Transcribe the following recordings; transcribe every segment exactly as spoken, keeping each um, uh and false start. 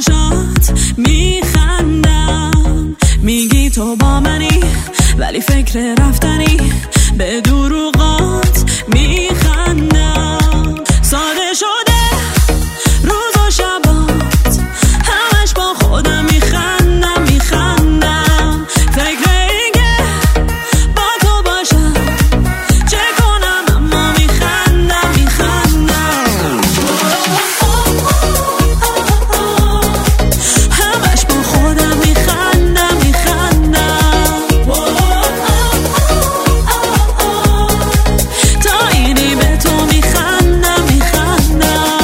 چشات میخندم، میگی تو با منی ولی فکر رفتنی، به دروغات میخندم. ساده شده روز و شبات، همش با خودم میخندم میخندم. فکر اینکه با تو باشم چه کنم، اما میخندم میخندم. همش با خودم میخندم میخندم. تا اینی به تو میخندم میخندم.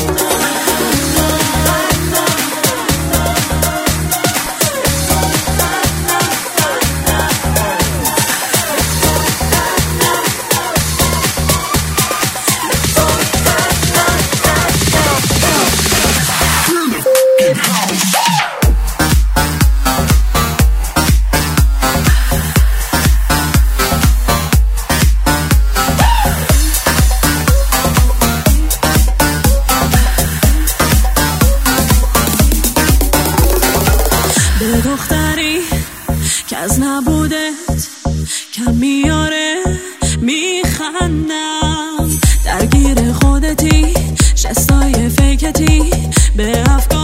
به دختری که از نبودت کم میاره میخندم. درگیر خودتی، شستای فیکتی، به افکار